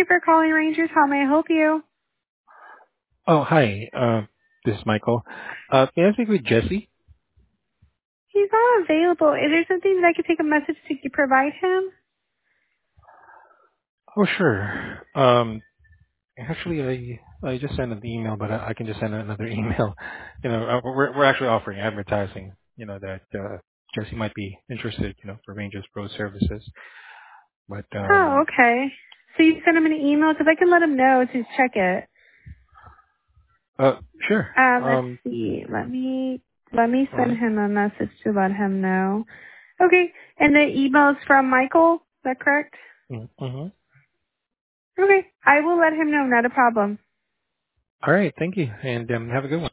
you for calling Rangers. How may I help you? Oh, hi. This is Michael. May I speak with Jesse? He's not available. Is there something that I could take a message to provide him? Oh, sure. Actually, I just sent an email, but I can just send another email. We're actually offering advertising. That Jesse might be interested. For Rangers Pro Services. But Oh, okay. So you send him an email because I can let him know to check it. sure. Let's see. Let me All send right. him a message to let him know. Okay. And the email is from Michael. Is that correct? Mm-hmm. Okay. I will let him know. Not a problem. All right. Thank you, and have a good one.